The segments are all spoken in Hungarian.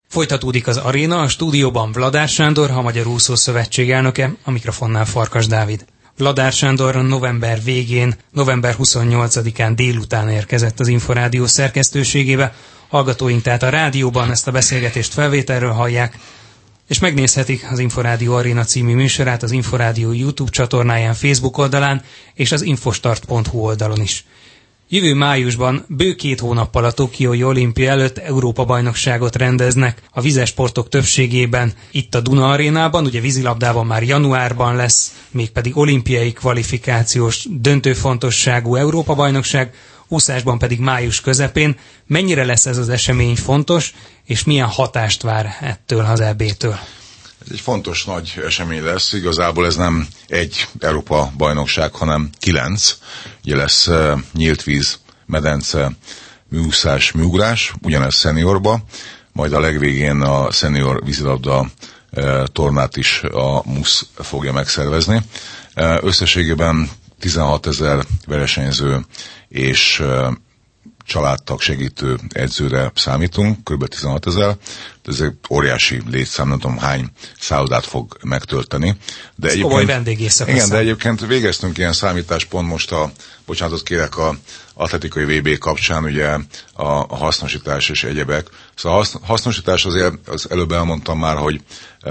Folytatódik az aréna, a stúdióban Vladár Sándor, a Magyar Úszó Szövetség elnöke, a mikrofonnál Farkas Dávid. Vladár Sándor november végén, november 28-án délután érkezett az Inforádió szerkesztőségébe. Hallgatóink tehát a rádióban ezt a beszélgetést felvételről hallják, és megnézhetik az Inforádió Aréna című műsorát az Inforádió YouTube csatornáján, Facebook oldalán és az infostart.hu oldalon is. Jövő májusban, bő 2 hónappal a Tokiói olimpia előtt Európa-bajnokságot rendeznek a vízesportok többségében itt a Duna Arénában, ugye vízilabdában már januárban lesz, mégpedig olimpiai kvalifikációs döntőfontosságú Európa-bajnokság, úszásban pedig május közepén. Mennyire lesz ez az esemény fontos, és milyen hatást vár ettől az EB-től? Ez egy fontos nagy esemény lesz, igazából ez nem egy Európa-bajnokság, hanem 9. Ugye lesz nyílt víz, medence, műúszás, műugrás, ugyanez szeniorba, majd a legvégén a szenior vízilabda tornát is a MUSZ fogja megszervezni. Összességében 16 000 versenyző és családtag segítő edzőre számítunk, kb. 16 000. Ez egy óriási létszám, nem tudom hány szállodát fog megtölteni. De ez komoly vendégészak. Igen, de egyébként végeztünk ilyen számítást pont most bocsánatot kérek, a atletikai VB kapcsán, ugye a hasznosítás és egyebek. Szóval a hasznosítás azért, az előbb elmondtam már, hogy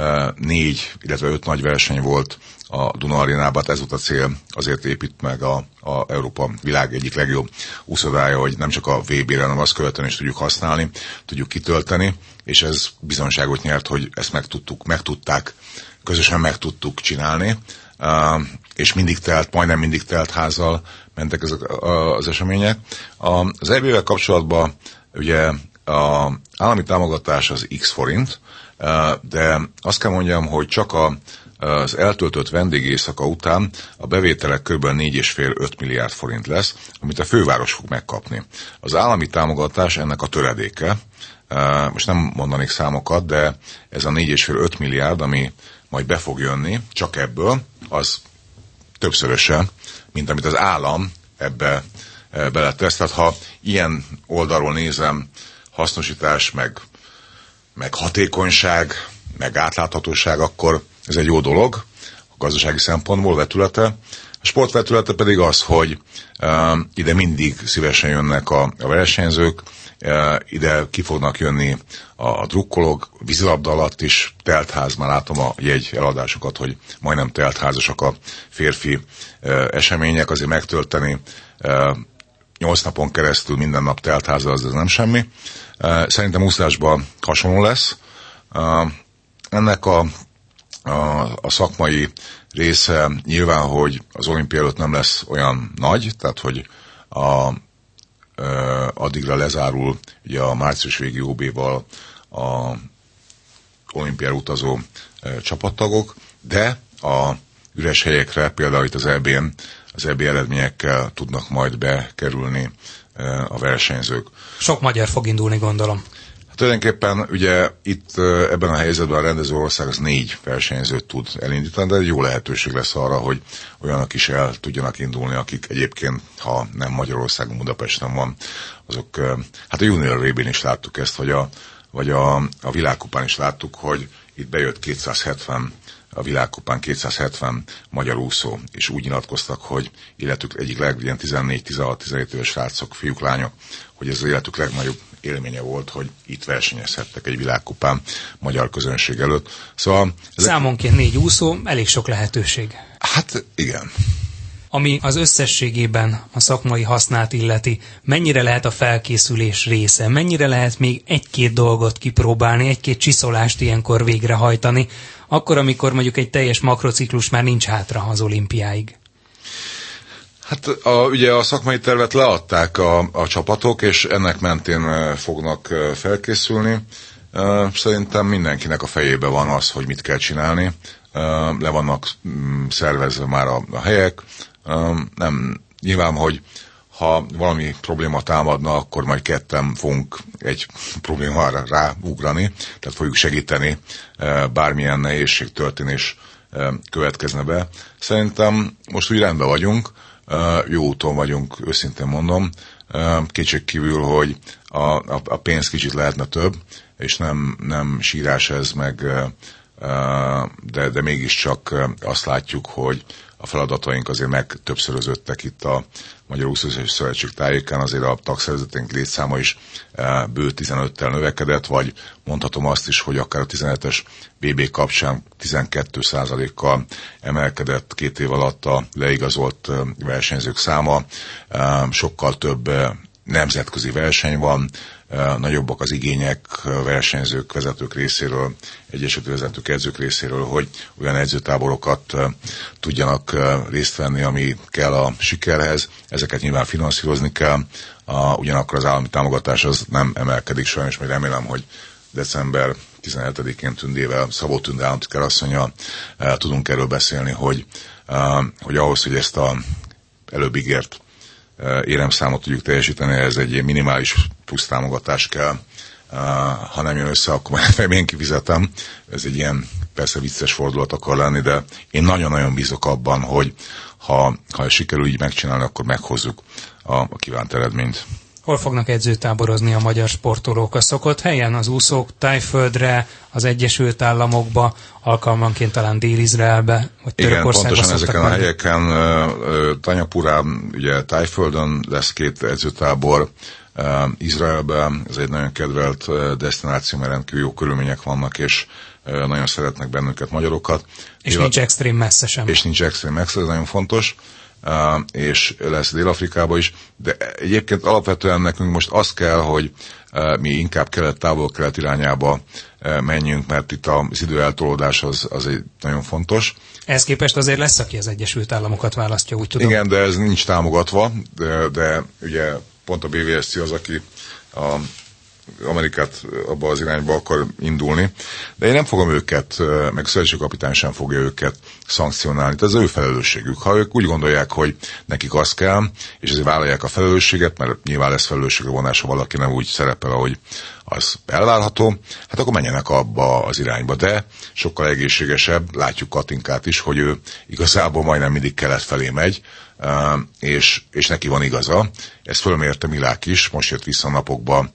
4, illetve 5 nagy verseny volt a Duna Arénában, ez volt a cél, azért épít meg a Európa világ egyik legjobb úszodája, hogy nem csak a VB-re, hanem azt követően is tudjuk használni, tudjuk kitölteni, és ez bizonságot nyert, hogy ezt megtudták, közösen meg tudtuk csinálni, és majdnem mindig telt házzal mentek ezek az események. Az EB-vel kapcsolatban ugye az állami támogatás az X forint, de azt kell mondjam, hogy csak az eltöltött vendégészaka után a bevételek kb. 4,5-5 milliárd forint lesz, amit a főváros fog megkapni. Az állami támogatás ennek a töredéke, most nem mondanék számokat, de ez a 4,5-5 milliárd, ami majd be fog jönni, csak ebből, az többszöröse, mint amit az állam ebbe beletesz. Tehát ha ilyen oldalról nézem, hasznosítás, meg hatékonyság, meg átláthatóság, akkor ez egy jó dolog, a gazdasági szempontból vetülete. A sportvetülete pedig az, hogy ide mindig szívesen jönnek a versenyzők, ide ki fognak jönni a drukkolók, vízilabda alatt is teltház, már látom a jegy eladásokat, hogy majdnem teltházasak a férfi események, azért megtölteni 8 napon keresztül minden nap teltháza, az nem semmi. Szerintem úszásban hasonló lesz. Ennek a szakmai része nyilván, hogy az olimpia előtt nem lesz olyan nagy, tehát hogy addigra lezárul ugye a március végi OB-val a olimpiára utazó csapattagok, de a üres helyekre, például itt az EB-n, az EB eredményekkel tudnak majd bekerülni a versenyzők. Sok magyar fog indulni, gondolom. Tulajdonképpen ugye itt ebben a helyzetben a rendező ország az 4 versenyzőt tud elindítani, de egy jó lehetőség lesz arra, hogy olyanok is el tudjanak indulni, akik egyébként, ha nem Magyarországon, Budapesten van, azok, hát a Junior VB-n is láttuk ezt, vagy a világkupán is láttuk, hogy itt bejött 270, a világkupán 270 magyar úszó, és úgy nyilatkoztak, hogy életük egyik ilyen 14-16-17 éves srácok, fiúk, lányok, hogy ez az életük legnagyobb élménye volt, hogy itt versenyezhettek egy világkupán magyar közönség előtt. Szóval számonként 4 úszó, elég sok lehetőség. Hát igen. Ami az összességében a szakmai hasznát illeti, mennyire lehet a felkészülés része, mennyire lehet még 1-2 dolgot kipróbálni, 1-2 csiszolást ilyenkor végrehajtani, akkor, amikor mondjuk egy teljes makrociklus már nincs hátra az olimpiáig? Hát ugye a szakmai tervet leadták a csapatok, és ennek mentén fognak felkészülni. Szerintem mindenkinek a fejében van az, hogy mit kell csinálni. Le vannak szervezve már a helyek. Nem nyilván, hogy ha valami probléma támadna, akkor majd ketten fogunk egy problémára ráugrani, tehát fogjuk segíteni, bármilyen nehézség történés következne be. Szerintem most úgy rendben vagyunk. Jó úton vagyunk, őszintén mondom. Kétségkívül, hogy a pénz kicsit lehetne több, és nem sírás ez meg, de mégiscsak azt látjuk, hogy a feladataink azért megtöbbszörözöttek itt a Magyar Úszó Szövetség tájékán, azért a tagszervezeténk létszáma is bő 15-tel növekedett, vagy mondhatom azt is, hogy akár a 17-es BB kapcsán 12%-kal emelkedett 2 év alatt a leigazolt versenyzők száma, sokkal több nemzetközi verseny van, nagyobbak az igények versenyzők, vezetők részéről, egyesületi vezetők, edzők részéről, hogy olyan edzőtáborokat tudjanak részt venni, ami kell a sikerhez. Ezeket nyilván finanszírozni kell, ugyanakkor az állami támogatás az nem emelkedik sajnos, majd remélem, hogy december 17-én Tündével, Szabó Tünde államtitkár asszonnyal tudunk erről beszélni, hogy ahhoz, hogy ezt a előbb ígért éremszámot tudjuk teljesíteni, ez egy minimális plusz támogatás kell. Ha nem jön össze, akkor majd én kifizetem. Ez egy ilyen persze vicces fordulat akar lenni, de én nagyon-nagyon bízok abban, hogy ha sikerül így megcsinálni, akkor meghozzuk a kívánt eredményt. Hol fognak edzőtáborozni a magyar sportolók? A szokott helyen, az úszók Tájföldre, az Egyesült Államokba, alkalmanként talán Dél-Izraelbe, vagy Törökországba. Igen, pontosan ezeken a helyeken, Tanyapurán, ugye Tájföldön lesz 2 edzőtábor, Izraelben, ez egy nagyon kedvelt desztináció, mert rendkívül jó körülmények vannak, és nagyon szeretnek bennünket, magyarokat. És nincs extrém messze sem. És nincs extrém messze, ez nagyon fontos. És lesz Dél-Afrikában is, de egyébként alapvetően nekünk most az kell, hogy mi inkább távol-kelet irányába menjünk, mert itt az időeltolódás az egy nagyon fontos. Ehhez képest azért lesz, aki az Egyesült Államokat választja, úgy tudom. Igen, de ez nincs támogatva, de ugye pont a BVSC az, aki Amerikát abba az irányba akar indulni, de én nem fogom őket, meg a szövetségkapitány sem fogja őket szankcionálni. Ez az ő felelősségük. Ha ők úgy gondolják, hogy nekik az kell, és ezért vállalják a felelősséget, mert nyilván lesz felelősségre vonása, valaki nem úgy szerepel, ahogy az elvárható, hát akkor menjenek abba az irányba. De sokkal egészségesebb, látjuk Katinkát is, hogy ő igazából majdnem mindig kelet felé megy, és neki van igaza. Ezt fölmérte Milák is, most jött vissza napokban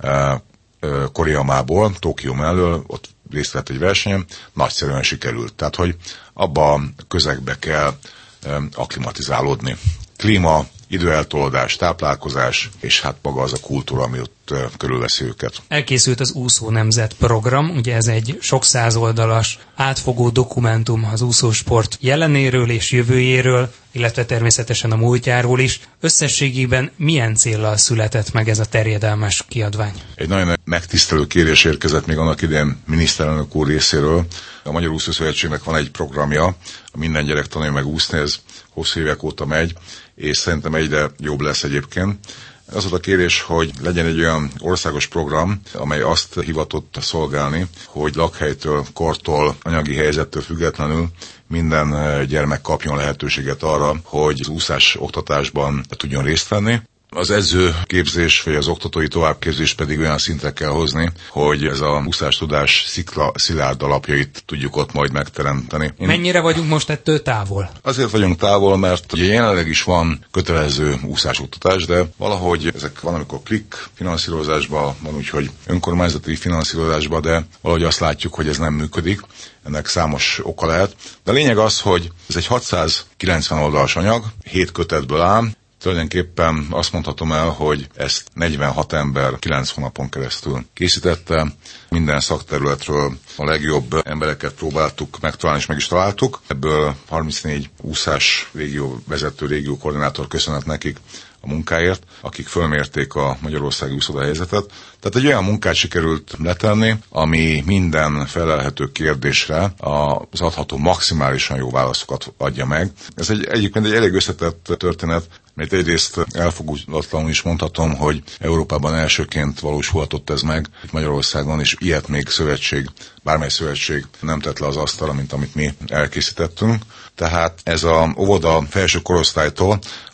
Koreamából, Tokió mellől, ott részt vett egy versenyen, nagyszerűen sikerült. Tehát, hogy abba a közegbe kell akklimatizálódni. Klíma, időeltolódás, táplálkozás, és hát maga az a kultúra, ami ott körülveszi őket. Elkészült az Úszó Nemzet program, ugye ez egy sok százoldalas, átfogó dokumentum az úszósport jelenéről és jövőjéről, illetve természetesen a múltjáról is. Összességében milyen céllal született meg ez a terjedelmes kiadvány? Egy nagyon megtisztelő kérés érkezett még annak idején miniszterelnök úr részéről. A Magyar Úszó Szövetségnek van egy programja, a Minden gyerek tanulja meg úszni, ez hosszú évek óta megy, és szerintem egyre jobb lesz egyébként. Az volt a kérés, hogy legyen egy olyan országos program, amely azt hivatott szolgálni, hogy lakhelytől, kortól, anyagi helyzettől függetlenül minden gyermek kapjon lehetőséget arra, hogy az úszás oktatásban tudjon részt venni. Az edzőképzés vagy az oktatói továbbképzés pedig olyan szintre kell hozni, hogy ez a úszástudás szilárd alapjait tudjuk ott majd megteremteni. Mennyire vagyunk most ettől távol? Azért vagyunk távol, mert ugye jelenleg is van kötelező úszásoktatás, de valahogy ezek van, amikor klik finanszírozásban, van úgy, hogy önkormányzati finanszírozásban, de valahogy azt látjuk, hogy ez nem működik. Ennek számos oka lehet. De a lényeg az, hogy ez egy 690 oldalas anyag, 7 kötetből áll. Tulajdonképpen azt mondhatom el, hogy ezt 46 ember 9 hónapon keresztül készítette. Minden szakterületről a legjobb embereket próbáltuk megtalálni, és meg is találtuk. Ebből 34 úszás régió vezető, régió koordinátor köszönet nekik a munkáért, akik fölmérték a magyarországi úszodahelyzetet. Tehát egy olyan munkát sikerült letenni, ami minden felelhető kérdésre az adható maximálisan jó válaszokat adja meg. Ez egyébként egy elég összetett történet, mert egyrészt elfogulatlanul is mondhatom, hogy Európában elsőként valósulhatott ez meg itt Magyarországon, és ilyet még bármely szövetség nem tett le az asztalra, mint amit mi elkészítettünk. Tehát ez a óvoda felső korosztálytól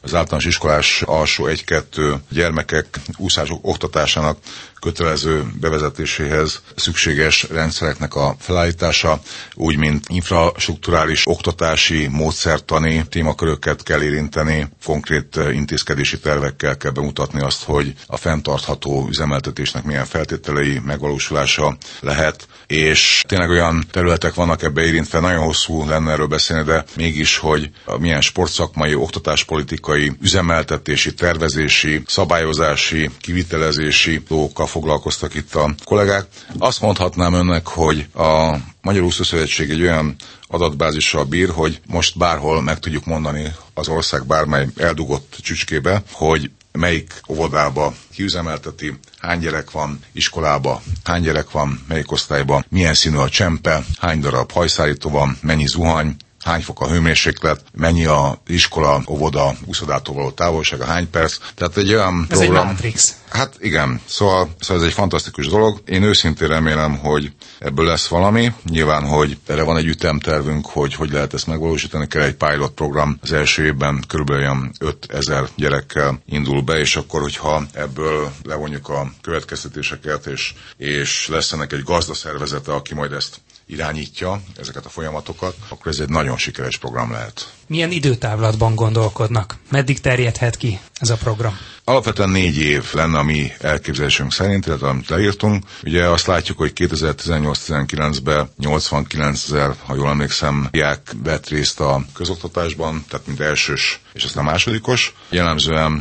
az általános iskolás alsó 1-2 gyermekek úszások oktatásának kötelező bevezetéséhez szükséges rendszereknek a felállítása, úgy, mint infrastrukturális, oktatási, módszertani témaköröket kell érinteni, konkrét intézkedési tervekkel kell bemutatni azt, hogy a fenntartható üzemeltetésnek milyen feltételei megvalósulása lehet, és tényleg olyan területek vannak ebbe érintve, nagyon hosszú lenne erről beszélni, de mégis, hogy milyen sportszakmai, oktatáspolitikai, üzemeltetési, tervezési, szabályozási, kivitelezési dolgokkal foglalkoztak itt a kollégák. Azt mondhatnám önnek, hogy a Magyar Úszószövetség egy olyan adatbázissal bír, hogy most bárhol meg tudjuk mondani az ország bármely eldugott csücskébe, hogy melyik óvodába kiüzemelteti, hány gyerek van iskolába, hány gyerek van melyik osztályban, milyen színű a csempe, hány darab hajszárító van, mennyi zuhany, hány fok a hőmérséklet, mennyi a iskola, óvoda, úszodától való távolsága, hány perc. Tehát egy olyan ez program... egy mátrix. Hát igen, szóval ez egy fantasztikus dolog. Én őszintén remélem, hogy ebből lesz valami. Nyilván, hogy erre van egy ütemtervünk, hogy lehet ezt megvalósítani. Kell egy pilot program. Az első évben körülbelül 5000 gyerekkel indul be, és akkor, hogyha ebből levonjuk a következtetéseket, és lesz ennek egy gazdaszervezete, aki majd ezt irányítja, ezeket a folyamatokat, akkor ez egy nagyon sikeres program lehet. Milyen időtávlatban gondolkodnak? Meddig terjedhet ki ez a program? Alapvetően 4 év lenne a mi elképzelésünk szerint, illetve amit leírtunk. Ugye azt látjuk, hogy 2018-19-ben 89 000, ha jól emlékszem, diák vett részt a közoktatásban, tehát mint elsős és aztán másodikos. Jellemzően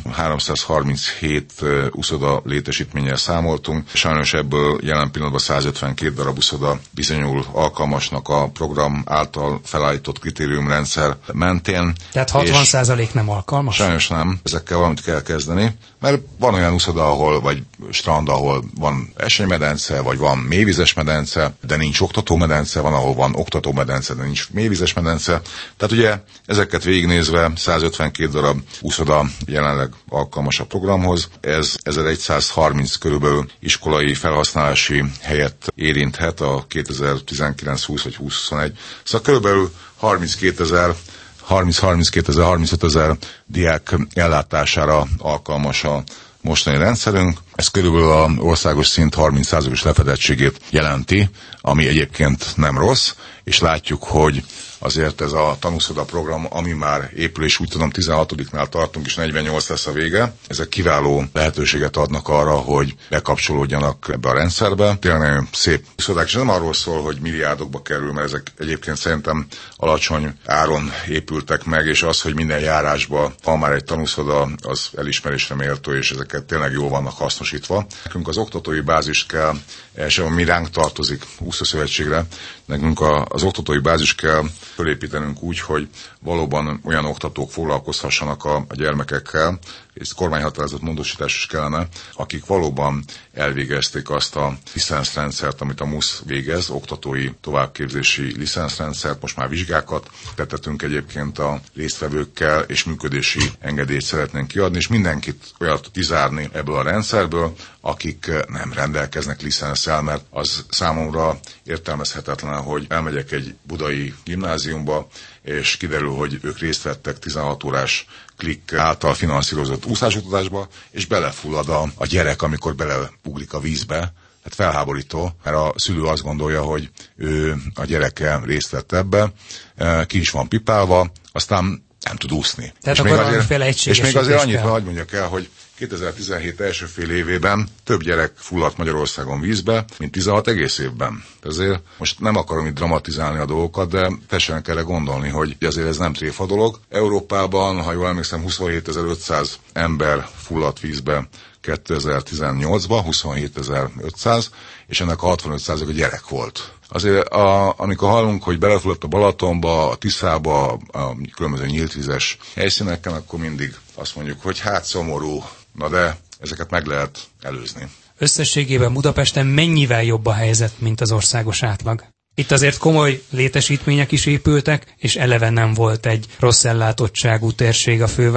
337 úszoda létesítménnyel számoltunk. Sajnos ebből jelen pillanatban 152 darab úszoda bizonyul alkalmasnak a program által felállított kritériumrendszer mentén. Tehát 60% nem alkalmas? Sajnos nem. Ezekkel valamit kell kezdeni. Mert van olyan úszoda, ahol, vagy strand, ahol van eseménymedence, vagy van mélyvizes medence, de nincs oktatómedence, van, ahol van oktatómedence, de nincs mélyvizes medence. Tehát ugye ezeket végignézve 152 darab úszoda jelenleg alkalmas a programhoz. Ez 1130 körülbelül iskolai felhasználási helyet érinthet a 2019-20 vagy 2021. Szóval körülbelül 30-35 000 diák ellátására alkalmas a mostani rendszerünk. Ez körülbelül az országos szint 30%-os lefedettségét jelenti, ami egyébként nem rossz, és látjuk, hogy azért ez a tanúszoda program, ami már épül, és úgy tudom 16-nál tartunk, és 48 lesz a vége. Ezek kiváló lehetőséget adnak arra, hogy bekapcsolódjanak ebbe a rendszerbe. Tényleg nagyon szép úszodák, és nem arról szól, hogy milliárdokba kerül, mert ezek egyébként szerintem alacsony áron épültek meg, és az, hogy minden járásban van már egy tanúszoda, az elismerésre méltó, és ezeket tényleg jól vannak hasznosítva. Nekünk az oktatói bázis kell, elsősorban mi ránk tartozik Úszószövetségre, nekünk az oktatói bázis kell fölépítenünk úgy, hogy valóban olyan oktatók foglalkozhassanak a gyermekekkel, és kormányhatározott módosítás is kellene, akik valóban elvégezték azt a licenszrendszert, amit a MUSZ végez, oktatói továbbképzési licenszrendszert, most már vizsgákat tettetünk egyébként a résztvevőkkel, és működési engedélyt szeretnénk kiadni, és mindenkit olyat kizárni ebből a rendszerből, akik nem rendelkeznek licenszel, mert az számomra értelmezhetetlen, hogy elmegyek egy budai gimnáziumba, és kiderül, hogy ők részt vettek 16 órás klikk által finanszírozott úszásoktatásba, és belefullad a gyerek, amikor beleugrik a vízbe. Hát felháborító, mert a szülő azt gondolja, hogy ő a gyereke részt vett ebbe, ki is van pipálva, aztán nem tud úszni. Tehát és még azért annyit, hogy mondjak el, hogy 2017 első fél évében több gyerek fulladt Magyarországon vízbe, mint 16 egész évben. Ezért most nem akarom itt dramatizálni a dolgokat, de tessenek erre gondolni, hogy azért ez nem tréfa dolog. Európában, ha jól emlékszem, 27.500 ember fulladt vízbe 2018-ban, 27.500, és ennek a 65% a gyerek volt. Azért amikor hallunk, hogy belefulladt a Balatonba, a Tiszába, a különböző nyíltvizes helyszíneken, akkor mindig azt mondjuk, hogy hát szomorú, na de ezeket meg lehet előzni. Összességében Budapesten mennyivel jobb a helyzet, mint az országos átlag? Itt azért komoly létesítmények is épültek, és eleve nem volt egy rossz ellátottságú térség a főváros.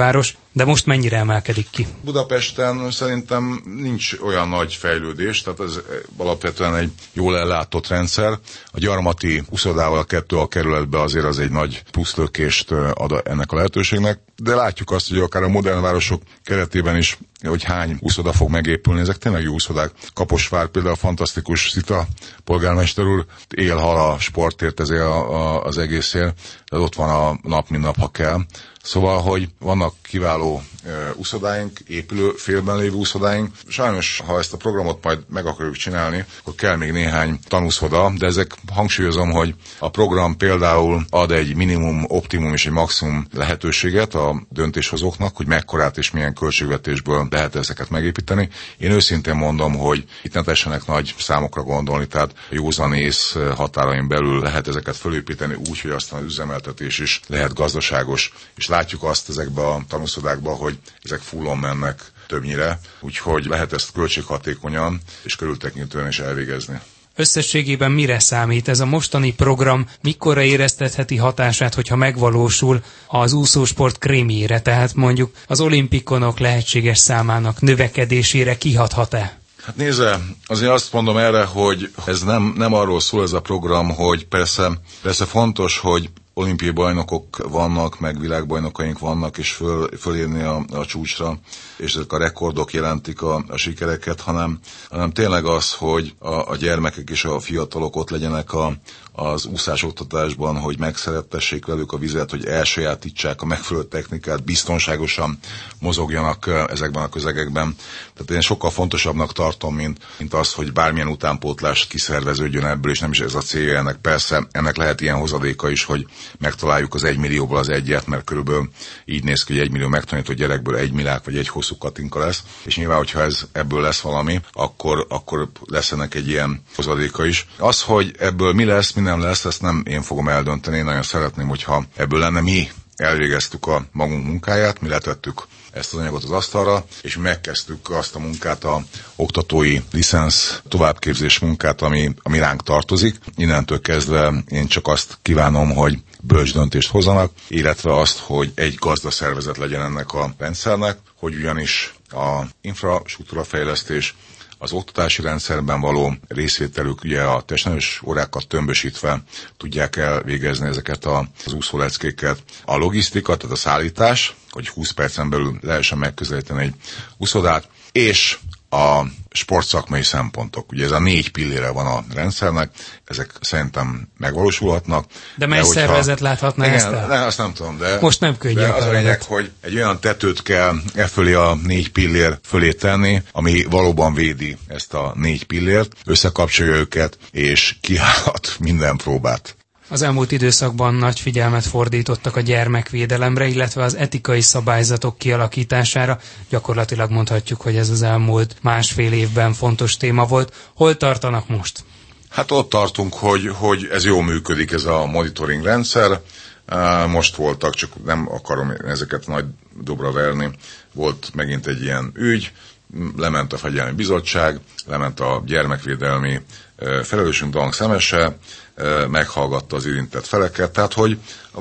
De most mennyire emelkedik ki? Budapesten szerintem nincs olyan nagy fejlődés, tehát ez alapvetően egy jól ellátott rendszer. A gyarmati uszodával 2 a kerületbe azért az egy nagy pluszlökést ad ennek a lehetőségnek, de látjuk azt, hogy akár a modern városok keretében is, hogy hány úszoda fog megépülni, ezek tényleg jó úszodák. Kaposvár például fantasztikus, Szita polgármester úr él-hal a sportért, ezért az egészért, de ott van a nap, mint nap, ha kell. Szóval, hogy vannak kiváló úszodáink, épülő félben lévő úszodáink. Sajnos, ha ezt a programot majd meg akarjuk csinálni, akkor kell még néhány tanúszoda, de ezek hangsúlyozom, hogy a program például ad egy minimum, optimum és egy maximum lehetőséget a döntéshozóknak, hogy mekkorát és milyen költségvetésből lehet ezeket megépíteni. Én őszintén mondom, hogy itt ne tessenek nagy számokra gondolni, tehát józanész határain belül lehet ezeket fölépíteni úgy, hogy aztán az üzemeltetés is lehet gazdaságos, és látjuk azt ezekbe a tanúszodákba, hogy ezek fullon mennek többnyire, úgyhogy lehet ezt költséghatékonyan és körültekintően is elvégezni. Összességében mire számít ez a mostani program, mikorra éreztetheti hatását, hogyha megvalósul az úszósport krémjére, tehát mondjuk az olimpikonok lehetséges számának növekedésére kihathat-e? Hát nézze, azért azt mondom erre, hogy ez nem arról szól ez a program, hogy persze fontos, hogy olimpiai bajnokok vannak, meg világbajnokaink vannak, és fölérni a csúcsra, és ezek a rekordok jelentik a sikereket, hanem tényleg az, hogy a gyermekek és a fiatalok ott legyenek az úszásoktatásban, hogy megszerettessék velük a vizet, hogy elsajátítsák a megfelelő technikát, biztonságosan mozogjanak ezekben a közegekben. Tehát én sokkal fontosabbnak tartom, mint az, hogy bármilyen utánpótlás kiszerveződjön ebből, és nem is ez a célja ennek. Persze ennek lehet ilyen hozadéka is, hogy megtaláljuk az 1 millióból az egyet, mert körülbelül így néz ki, hogy 1 millió megtanított gyerekből 1 milliárd vagy egy hosszú katinka lesz, és nyilván, hogyha ebből lesz valami, akkor lesz ennek egy ilyen hozadéka is. Az, hogy ebből mi lesz, mi nem lesz, ezt nem én fogom eldönteni, én nagyon szeretném, hogyha ebből lenne, mi elvégeztük a magunk munkáját, mi letettük ezt az anyagot az asztalra, és megkezdtük azt a munkát, a oktatói licensz továbbképzés munkát, ami ránk tartozik. Innentől kezdve én csak azt kívánom, hogy bölcs döntést hozzanak, illetve azt, hogy egy gazdaszervezet legyen ennek a rendszernek, hogy ugyanis a infrastruktúra fejlesztés, az oktatási rendszerben való részvételük, ugye a testnevelés órákat tömbösítve tudják elvégezni ezeket az úszóleckéket. A logisztika, tehát a szállítás, hogy 20 percen belül lehessen megközelíteni egy úszodát, és a sportszakmai szempontok. Ugye ez a 4 pillére van a rendszernek, ezek szerintem megvalósulhatnak. De mely szervezet láthatná ezt el? Azt nem tudom, de most nem könnyű. De az a lényeg, hogy egy olyan tetőt kell fölé a 4 pillér fölé tenni, ami valóban védi ezt a 4 pillért, összekapcsolja őket, és kiállhat minden próbát. Az elmúlt időszakban nagy figyelmet fordítottak a gyermekvédelemre, illetve az etikai szabályzatok kialakítására. Gyakorlatilag mondhatjuk, hogy ez az elmúlt 1,5 évben fontos téma volt. Hol tartanak most? Hát ott tartunk, hogy ez jól működik, ez a monitoring rendszer. Most voltak, csak nem akarom ezeket nagy dobra verni, volt megint egy ilyen ügy, lement a Fegyelmi Bizottság, lement a gyermekvédelmi felelősünk Dank Szemese, meghallgatta az érintett feleket, tehát hogy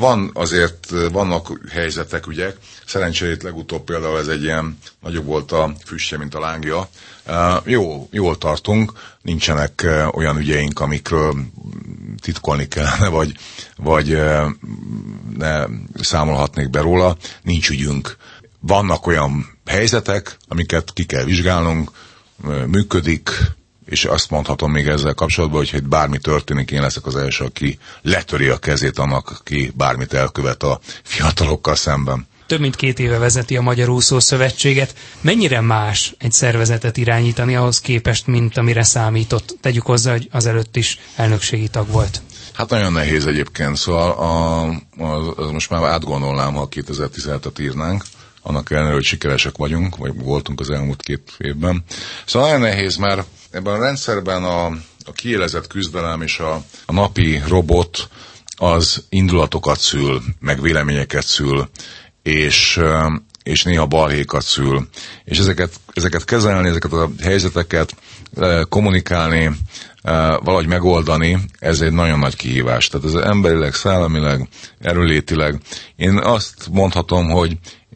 vannak helyzetek, ügyek, szerencsére itt legutóbb például ez egy ilyen, nagyobb volt a füstje, mint a lángja. Jól tartunk, nincsenek olyan ügyeink, amikről titkolni kellene, vagy ne számolhatnék be róla, nincs ügyünk. Vannak olyan helyzetek, amiket ki kell vizsgálnunk, működik, és azt mondhatom még ezzel kapcsolatban, hogy bármi történik, én leszek az első, aki letöri a kezét annak, aki bármit elkövet a fiatalokkal szemben. Több mint 2 éve vezeti a Magyar Úszó Szövetséget. Mennyire más egy szervezetet irányítani ahhoz képest, mint amire számított? Tegyük hozzá, hogy azelőtt is elnökségi tag volt. Hát nagyon nehéz egyébként, szóval most már átgondolnám, ha 2017-et írnánk, annak ellenére, hogy sikeresek vagyunk, vagy voltunk az elmúlt 2 évben. Szóval nagyon nehéz, mert ebben a rendszerben a kiélezett küzdelem és a napi robot az indulatokat szül, meg véleményeket szül, és néha balhékat szül. És ezeket kezelni, ezeket a helyzeteket kommunikálni, valahogy megoldani, ez egy nagyon nagy kihívás. Tehát ez emberileg, szellemileg, erőlétileg. Én azt mondhatom, hogy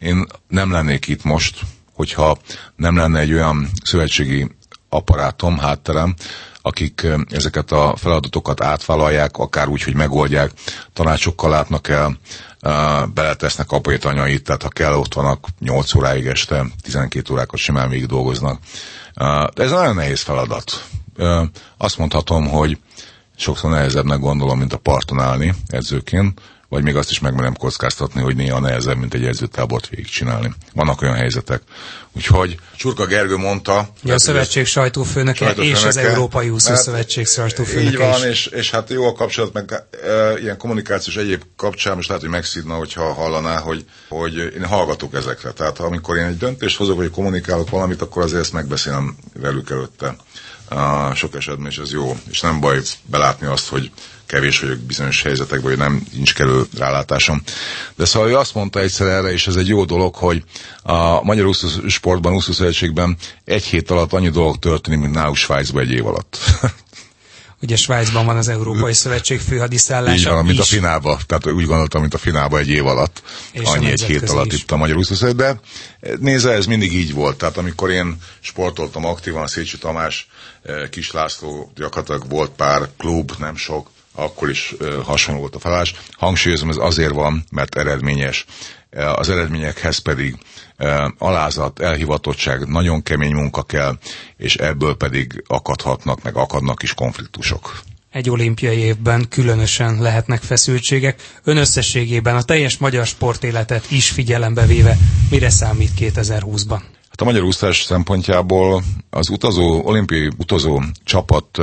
én nem lennék itt most, hogyha nem lenne egy olyan szövetségi apparátum, hátterem, akik ezeket a feladatokat átvállalják, akár úgy, hogy megoldják, tanácsokkal látnak el, beletesznek apait, anyait, tehát ha kell, ott vannak 8 óráig este, 12 órákat simán végig dolgoznak. De ez nagyon nehéz feladat. Azt mondhatom, hogy sokszor nehezebbnek gondolom, mint a parton állni edzőként, vagy még azt is megmerem kockáztatni, hogy néha nehezebb, mint egy edzőtábort végigcsinálni. Vannak olyan helyzetek. Úgyhogy Csurka Gergő mondta... Ja, a szövetség sajtófőnöke és az Európai Úszó Szövetség sajtófőnöke. Így van, és hát jó a kapcsolat, meg ilyen kommunikációs egyéb kapcsán, most lehet, hogy megszídna, hogyha hallaná, hogy én hallgatok ezekre. Tehát amikor én egy döntést hozok, vagy kommunikálok valamit, akkor azért ezt megbeszélem velük előtte. Sok esetben is ez jó, és nem baj belátni azt, hogy kevés vagyok bizonyos helyzetekben, hogy nem nincs kellő rálátásom. De szóval ő azt mondta egyszer erre, és ez egy jó dolog, hogy a magyar úszósportban, úszószövetségben egy hét alatt annyi dolog történik, mint náluk Svájcban egy év alatt. Ugye Svájcban van az Európai Szövetség főhadiszállása. Így van, mint a Finába. Tehát úgy gondoltam, mint a Finába egy év alatt. És annyi egy hét alatt itt a magyar úszószövetség. De nézze, ez mindig így volt. Tehát amikor én sportoltam aktívan, Szécsi Tamás, Kis László, gyakorlatilag volt pár klub, nem sok, akkor is hasonló volt a felállás. Hangsúlyozom, ez azért van, mert eredményes. Az eredményekhez pedig alázat, elhivatottság, nagyon kemény munka kell, és ebből pedig akadhatnak, meg akadnak is konfliktusok. Egy olimpiai évben különösen lehetnek feszültségek. Ön összességében a teljes magyar sportéletet is figyelembe véve mire számít 2020-ban? Hát a magyar úszás szempontjából az olimpiai utazó csapat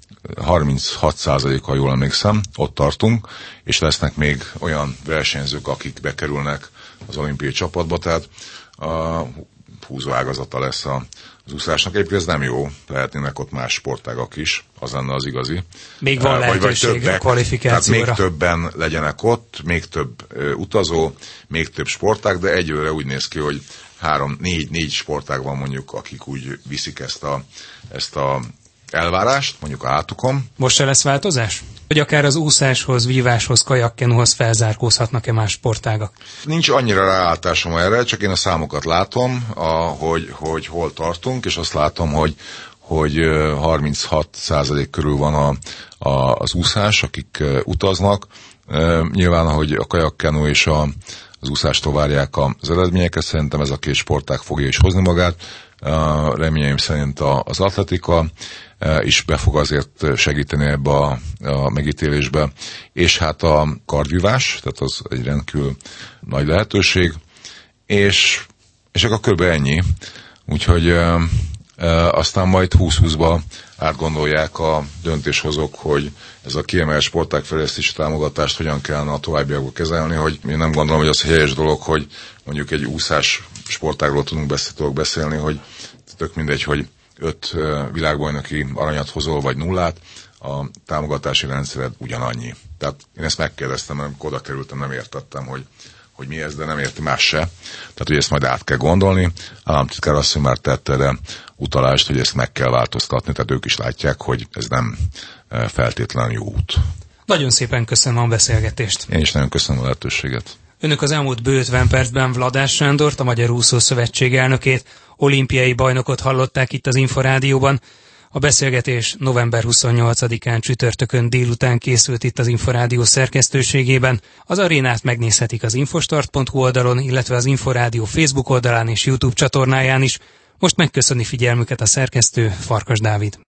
36%, ha jól emlékszem, ott tartunk, és lesznek még olyan versenyzők, akik bekerülnek az olimpiai csapatba, tehát a húzóágazata lesz az úszásnak. Egyébként ez nem jó, lehetnének ott más sportágak is, az lenne az igazi. Még van lehetőség a kvalifikációra. Tehát még többen legyenek ott, még több utazó, még több sportág, de egyőre úgy néz ki, hogy 3-4 sportág van mondjuk, akik úgy viszik ezt a elvárást, mondjuk a hátukon. Most se lesz változás? Hogy akár az úszáshoz, víváshoz, kajakkenúhoz felzárkózhatnak-e más sportágak? Nincs annyira rálátásom erre, csak én a számokat látom, hogy hol tartunk, és azt látom, hogy 36% körül van az úszás, akik utaznak. Nyilván, ahogy a kajakkenú és az úszástól várják az eredményeket, szerintem ez a két sportág fogja is hozni magát. Reményeim szerint az atletika is be fog azért segíteni ebbe a megítélésbe, és hát a kardvívás, tehát az egy rendkívül nagy lehetőség, és akkor kb. Ennyi. Úgyhogy aztán majd 2020-ba átgondolják a döntéshozók, hogy ez a kiemelt sportágfejlesztési támogatást hogyan kellene a továbbiakban kezelni, hogy én nem gondolom, hogy az helyes dolog, hogy mondjuk egy úszás sportágról tudunk beszélni, hogy tök mindegy, hogy 5 világbajnoki aranyat hozol, vagy 0, a támogatási rendszered ugyanannyi. Tehát én ezt megkérdeztem, amikor oda kerültem, nem értettem, hogy mi ez, de nem érti más se. Tehát, hogy ezt majd át kell gondolni. Államtitkár asszony már tette erre utalást, hogy ezt meg kell változtatni, tehát ők is látják, hogy ez nem feltétlenül jó út. Nagyon szépen köszönöm a beszélgetést. Én is nagyon köszönöm a lehetőséget. Önök az elmúlt bő 50 percben Vladás Sándort, a Magyar Úszó Szövetség elnökét, olimpiai bajnokot hallották itt az Inforádióban. A beszélgetés november 28-án csütörtökön délután készült itt az Inforádió szerkesztőségében. Az arénát megnézhetik az infostart.hu oldalon, illetve az Inforádió Facebook oldalán és YouTube csatornáján is. Most megköszöni figyelmüket a szerkesztő, Farkas Dávid.